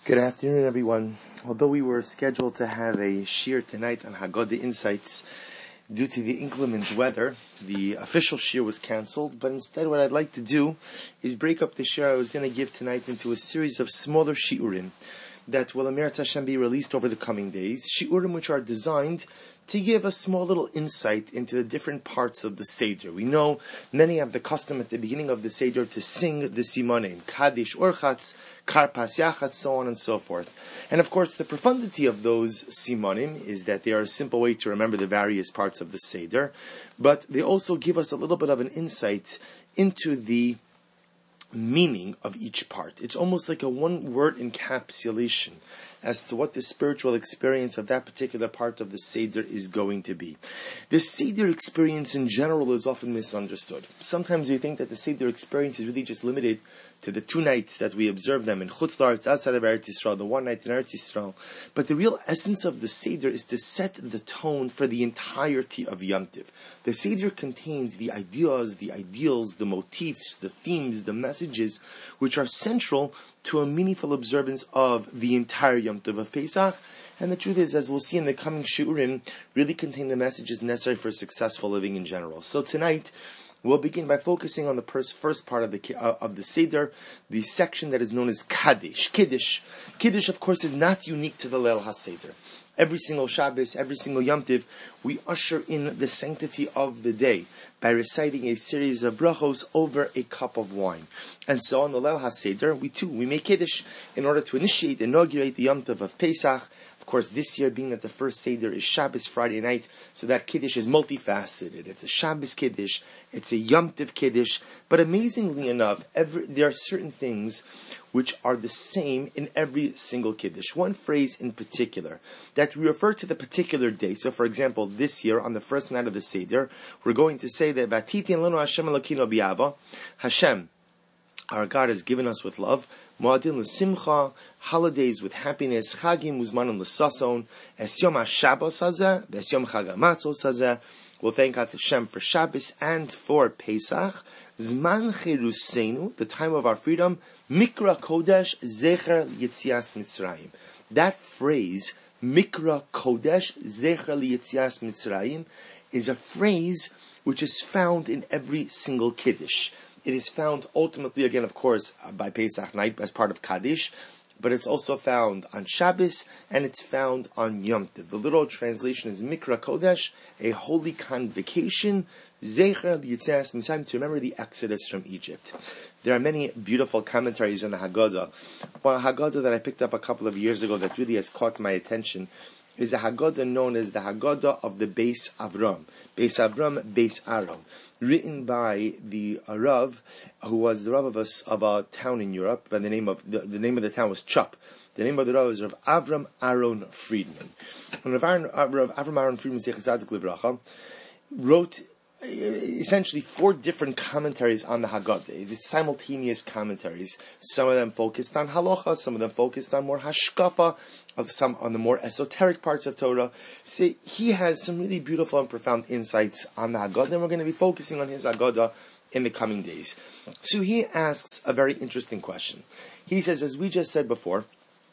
Good afternoon, everyone. Although we were scheduled to have a shir tonight on Haggadah Insights, due to the inclement weather, the official shir was canceled. But instead, what I'd like to do is break up the shir I was going to give tonight into a series of smaller shiurim that will, Emeretz Hashem, be released over the coming days. Shiurim which are designed to give a small little insight into the different parts of the Seder. We know many have the custom at the beginning of the Seder to sing the Simonim, Kaddish, Orchatz, Karpas, Yachatz, so on and so forth. And of course, the profundity of those Simonim is that they are a simple way to remember the various parts of the Seder, but they also give us a little bit of an insight into the meaning of each part. It's almost like a one-word encapsulation as to what the spiritual experience of that particular part of the Seder is going to be. The Seder experience in general is often misunderstood. Sometimes we think that the Seder experience is really just limited to the 2 nights that we observe them in Chutz La'aretz, outside of Eretz Yisrael, the 1 night in Eretz Yisrael. But the real essence of the Seder is to set the tone for the entirety of Yom Tov. The Seder contains the ideas, the ideals, the motifs, the themes, the messages, which are central to a meaningful observance of the entire Yom Tov of Pesach. And the truth is, as we'll see in the coming Shiurim, really contain the messages necessary for successful living in general. So tonight, we'll begin by focusing on the first part of the Seder, the section that is known as Kaddish. Kiddush. Kiddush, of course, is not unique to the Leil HaSeder. Every single Shabbos, every single Yom Tov, we usher in the sanctity of the day by reciting a series of brachos over a cup of wine. And so on the Leil HaSeder, we make Kiddush in order to inaugurate the Yom Tov of Pesach. Of course, this year being that the first Seder is Shabbos Friday night, so that Kiddush is multifaceted. It's a Shabbos Kiddush, it's a Yom Tov Kiddush, but amazingly enough, there are certain things which are the same in every single Kiddush. One phrase in particular, that we refer to the particular day. So for example, this year, on the first night of the Seder, we're going to say that V'atitin lanu Hashem Elokeinu b'Ava, Hashem, our God, has given us with love, Mo'adin l'simcha, holidays with happiness, Chagim uzmanim l'sason, es yom ha-Shabbos hazeh, es yom Chag ha-Matzos hazeh. We'll thank Hashem for Shabbos and for Pesach. Zman cheruseinu, the time of our freedom, Mikra Kodesh, Zecher Yetzias Mitzrayim. That phrase, Mikra Kodesh, Zecher Yetzias Mitzrayim, is a phrase which is found in every single Kiddush. It is found ultimately, again, of course, by Pesach night as part of Kaddish, but it's also found on Shabbos, and it's found on Yom Tov. The literal translation is Mikra Kodesh, a holy convocation, Zecher Yetzias Mitzrayim, to remember the Exodus from Egypt. There are many beautiful commentaries on the Haggadah. One Haggadah that I picked up a couple of years ago that really has caught my attention is a Haggadah known as the Haggadah of the Beis Avram. Beis Avram, Beis Aaron. Written by the Rav, who was the Rav of a town in Europe, and the name of the town was Chup. The name of the Rav is Rav Avram Aaron Friedman. And Rav Avram Aaron Friedman, Zecher Tzadik Livracha, wrote essentially 4 different commentaries on the Haggadah. It's simultaneous commentaries. Some of them focused on halacha, some of them focused on more hashkafa, some on the more esoteric parts of Torah. So he has some really beautiful and profound insights on the Haggadah, and we're going to be focusing on his Haggadah in the coming days. So he asks a very interesting question. He says, as we just said before,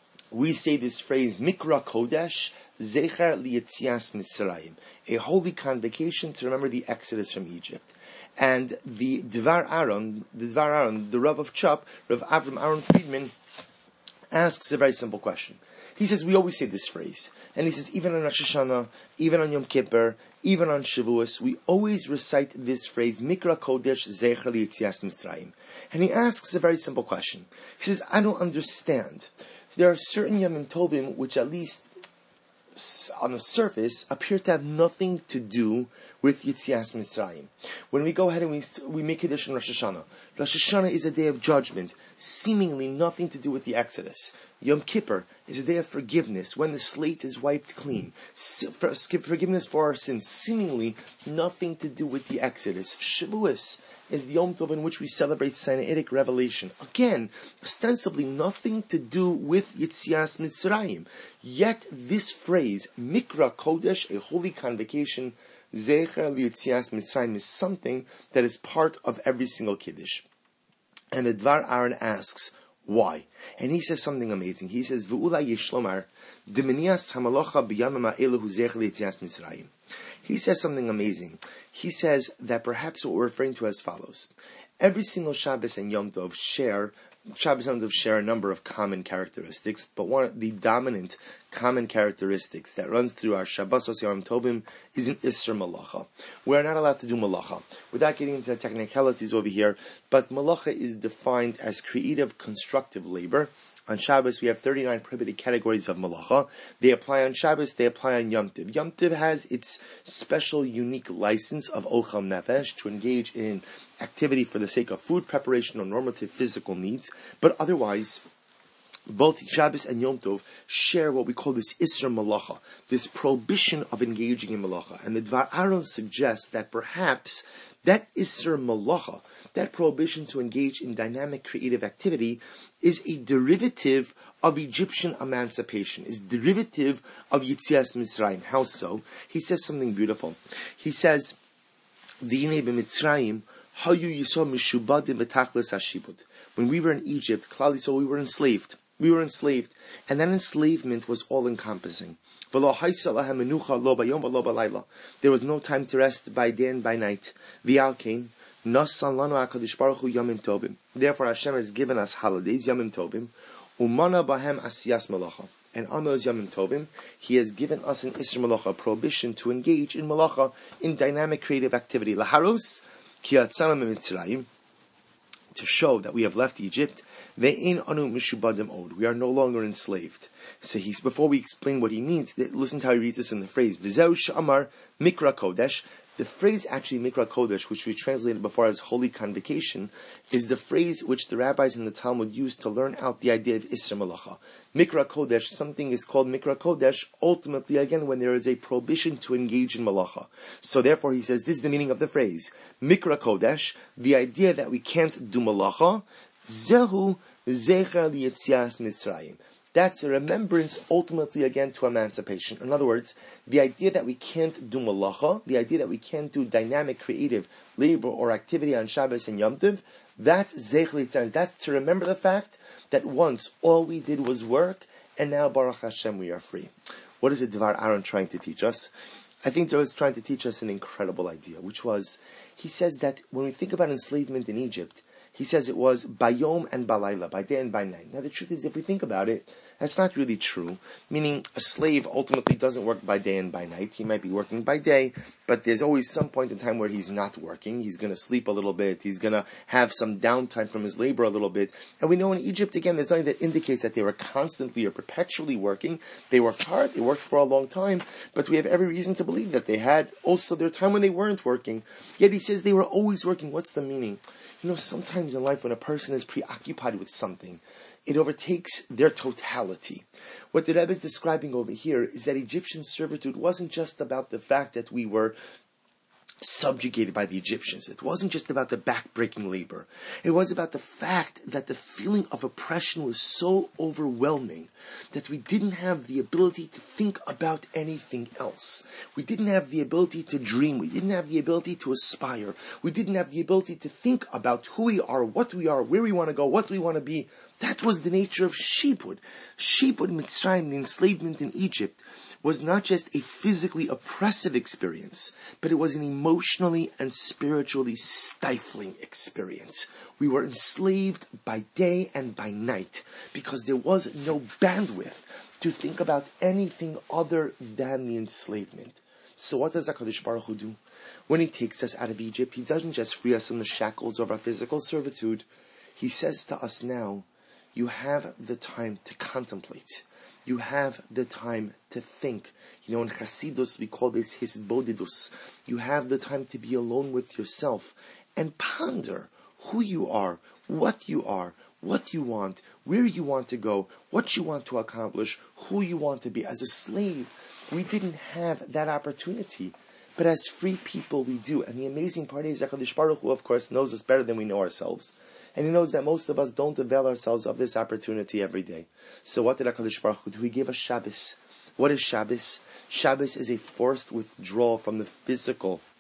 we say this phrase, Mikra Kodesh, Zecher Liyetzias Mitzrayim, a holy convocation to remember the Exodus from Egypt. And the Dvar Aaron, the Rav of Chup, Rav Avram Aaron Friedman, asks a very simple question. He says, we always say this phrase, and he says, even on Rosh Hashanah, even on Yom Kippur, even on Shavuos, we always recite this phrase, Mikra Kodesh Zecher Liyetzias Mitzrayim. And he asks a very simple question. He says, I don't understand. There are certain Yom Tovim which, at least on the surface, appear to have nothing to do with Yetzias Mitzrayim. When we go ahead and we make Kiddush on Rosh Hashanah, Rosh Hashanah is a day of judgment, seemingly nothing to do with the Exodus. Yom Kippur is a day of forgiveness, when the slate is wiped clean. Forgiveness for our sins, seemingly nothing to do with the Exodus. Shavuos is the Yom Tov in which we celebrate Sinaitic revelation. Again, ostensibly nothing to do with Yetzias Mitzrayim. Yet this phrase, Mikra Kodesh, a holy convocation, Zecher Liyetzias Mitzrayim, is something that is part of every single Kiddush. And the Dvar Aaron asks, Why? And he says something amazing. He says, V'ula yishlomar, diminias hamalocha b'yamama elahu zech l'yetzias Mitzrayim. He says something amazing. He says that perhaps what we're referring to as follows. Every single Shabbos and Yom Tov share a number of common characteristics, but one of the dominant common characteristics that runs through our Shabbos Yom Tovim is an Isser Malacha. We're not allowed to do Malacha. Without getting into the technicalities over here, but Malacha is defined as creative, constructive labor. On Shabbos, we have 39 prohibited categories of malacha. They apply on Shabbos, they apply on Yom Tov. Yom Tov has its special, unique license of Ochel Nefesh to engage in activity for the sake of food preparation or normative physical needs. But otherwise, both Shabbos and Yom Tov share what we call this Isser Malacha, this prohibition of engaging in malacha. And the Dvar Aaron suggests that perhaps that Isser Malacha, that prohibition to engage in dynamic creative activity, is a derivative of Egyptian emancipation, is derivative of Yetzias Mitzrayim. How so? He says something beautiful. He says, V'inei b'Mitzrayim hayu yisrael mishubadim b'tachlis hashibud. When we were in Egypt, Klal Yisrael, we were enslaved. We were enslaved, and that enslavement was all-encompassing. There was no time to rest by day and by night. Therefore Hashem has given us holidays, Yomim Tovim, umana bahem asiyas malacha. And on those Yomim Tovim, He has given us an Isser Malacha, a prohibition to engage in malacha, in dynamic creative activity. Laharos ki yatzanu miMitzrayim, to show that we have left Egypt. Ve'in anu mishubadim od. We are no longer enslaved. So before we explain what he means, listen to how he reads this in the phrase. V'zeu she'amar mikra kodesh. The phrase actually Mikra Kodesh, which we translated before as Holy Convocation, is the phrase which the rabbis in the Talmud used to learn out the idea of Isser Malacha. Mikra Kodesh, something is called Mikra Kodesh, ultimately again when there is a prohibition to engage in Malacha. So therefore he says, this is the meaning of the phrase. Mikra Kodesh, the idea that we can't do Malacha, Zehu Zecher Liyetzias Mitzrayim. That's a remembrance ultimately again to emancipation. In other words, the idea that we can't do malacha, the idea that we can't do dynamic creative labor or activity on Shabbos and Yom Tov, that's to remember the fact that once all we did was work, and now Baruch Hashem we are free. What is the Dvar Aaron trying to teach us? I think Dvar is trying to teach us an incredible idea, which was, he says that when we think about enslavement in Egypt, he says it was bayom and balayla, by day and by night. Now the truth is, if we think about it, that's not really true. Meaning, a slave ultimately doesn't work by day and by night. He might be working by day, but there's always some point in time where he's not working. He's going to sleep a little bit. He's going to have some downtime from his labor a little bit. And we know in Egypt, again, there's something that indicates that they were constantly or perpetually working. They worked hard. They worked for a long time. But we have every reason to believe that they had also their time when they weren't working. Yet he says they were always working. What's the meaning? You know, sometimes in life when a person is preoccupied with something, it overtakes their totality. What the Rebbe is describing over here is that Egyptian servitude wasn't just about the fact that we were subjugated by the Egyptians. It wasn't just about the back-breaking labor. It was about the fact that the feeling of oppression was so overwhelming that we didn't have the ability to think about anything else. We didn't have the ability to dream. We didn't have the ability to aspire. We didn't have the ability to think about who we are, what we are, where we want to go, what we want to be. That was the nature of Shibud. Shibud Mitzrayim, the enslavement in Egypt, was not just a physically oppressive experience, but it was an emotionally and spiritually stifling experience. We were enslaved by day and by night because there was no bandwidth to think about anything other than the enslavement. So what does HaKadosh Baruch Hu do? When He takes us out of Egypt, He doesn't just free us from the shackles of our physical servitude. He says to us now, you have the time to contemplate. You have the time to think. You know, in Hasidus we call this hisbodidus. You have the time to be alone with yourself and ponder who you are, what you want, where you want to go, what you want to accomplish, who you want to be. As a slave, we didn't have that opportunity. But as free people, we do. And the amazing part is, HaKadosh Baruch Hu, of course, knows us better than we know ourselves. And He knows that most of us don't avail ourselves of this opportunity every day. So what did HaKadosh Baruch Hu do? He gave us Shabbos. What is Shabbos? Shabbos is a forced withdrawal from the physical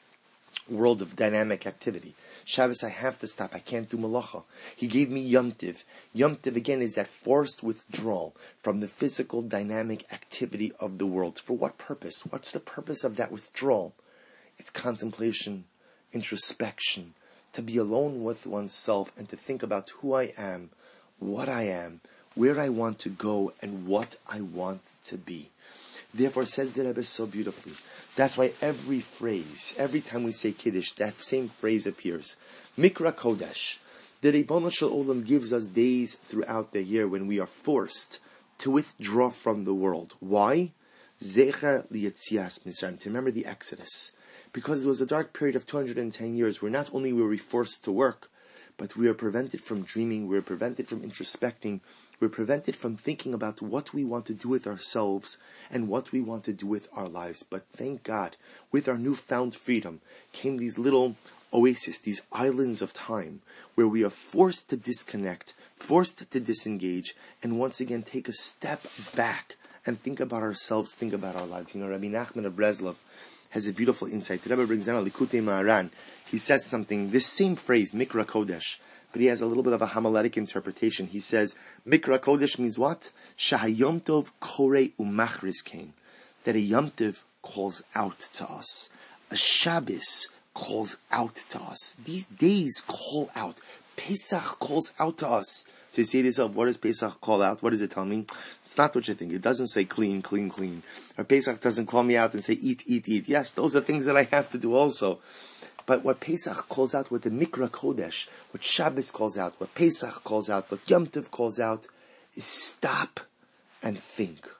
world of dynamic activity. Shabbos, I have to stop. I can't do malacha. He gave me Yom Tiv. Yom Tiv, again, is that forced withdrawal from the physical dynamic activity of the world. For what purpose? What's the purpose of that withdrawal? It's contemplation, introspection, to be alone with oneself and to think about who I am, what I am, where I want to go, and what I want to be. Therefore, says the Rebbe so beautifully, that's why every phrase, every time we say Kiddush, that same phrase appears. Mikra Kodesh. The Ribono Shel Olam gives us days throughout the year when we are forced to withdraw from the world. Why? Zecher liyetzias Mitzrayim, to remember the Exodus. Because it was a dark period of 210 years where not only were we forced to work, but we are prevented from dreaming, we are prevented from introspecting, we're prevented from thinking about what we want to do with ourselves and what we want to do with our lives. But thank God, with our newfound freedom came these little oases, these islands of time, where we are forced to disconnect, forced to disengage, and once again take a step back and think about ourselves, think about our lives. You know, Rabbi Nachman of Breslov has a beautiful insight. The Rebbe brings down a Likutei Maharan. He says something, this same phrase, Mikra Kodesh, but he has a little bit of a homiletic interpretation. He says, Mikra Kodesh means what? Shahayom Tov Korei Umachriz Kain. That a Yom Tov calls out to us. A Shabbos calls out to us. These days call out. Pesach calls out to us. So you say to yourself, what does Pesach call out? What does it tell me? It's not what you think. It doesn't say clean, clean, clean. Or Pesach doesn't call me out and say eat, eat, eat. Yes, those are things that I have to do also. But what Pesach calls out, what the Mikra Kodesh, what Shabbos calls out, what Pesach calls out, what Yom Tov calls out, is stop and think.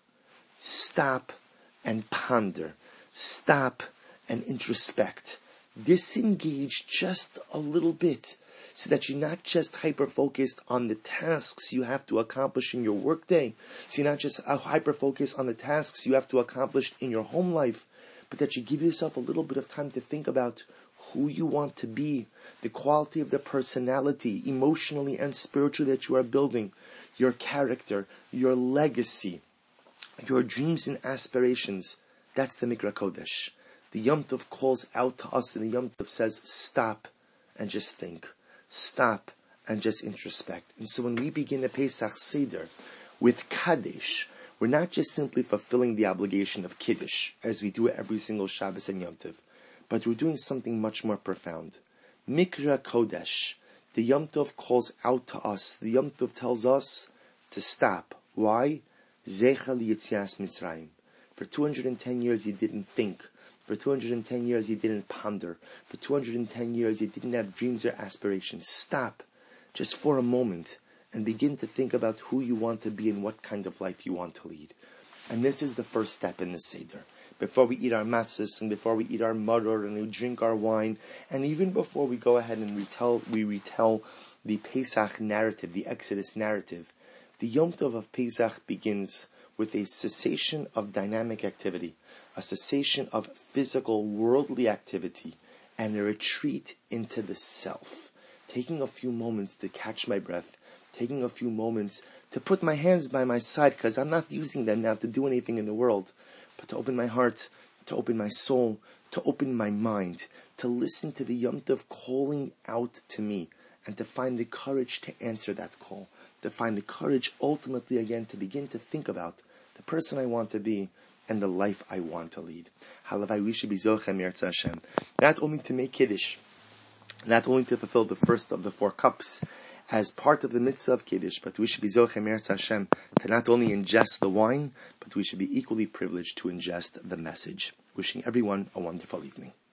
Stop and ponder. Stop and introspect. Disengage just a little bit, so that you're not just hyper-focused on the tasks you have to accomplish in your workday. So you're not just hyper-focused on the tasks you have to accomplish in your home life, but that you give yourself a little bit of time to think about who you want to be, the quality of the personality, emotionally and spiritually, that you are building, your character, your legacy, your dreams and aspirations. That's the Mikra Kodesh. The Yom Tov calls out to us, and the Yom Tov says, stop and just think. Stop and just introspect. And so when we begin the Pesach Seder with Kaddish, we're not just simply fulfilling the obligation of Kiddush, as we do every single Shabbos and Yom Tov, but we're doing something much more profound. Mikra Kodesh. The Yom Tov calls out to us. The Yom Tov tells us to stop. Why? Zecher liyetzias Mitzrayim. For 210 years you didn't think. For 210 years you didn't ponder. For 210 years you didn't have dreams or aspirations. Stop just for a moment and begin to think about who you want to be and what kind of life you want to lead. And this is the first step in the Seder. Before we eat our matzahs, and before we eat our maror, and we drink our wine, and even before we go ahead and retell the Pesach narrative, the Exodus narrative, the Yom Tov of Pesach begins with a cessation of dynamic activity, a cessation of physical, worldly activity, and a retreat into the self. Taking a few moments to catch my breath, taking a few moments to put my hands by my side, because I'm not using them now to do anything in the world, but to open my heart, to open my soul, to open my mind, to listen to the Yom Tov calling out to me, and to find the courage to answer that call, to find the courage ultimately again to begin to think about the person I want to be and the life I want to lead. Halavai, we should be Zochem Yirtzeh Hashem, not only to make Kiddush, not only to fulfill the first of the 4 cups as part of the mitzvah of Kiddush, but we should be Zochem Yirtzeh Hashem to not only ingest the wine, but we should be equally privileged to ingest the message. Wishing everyone a wonderful evening.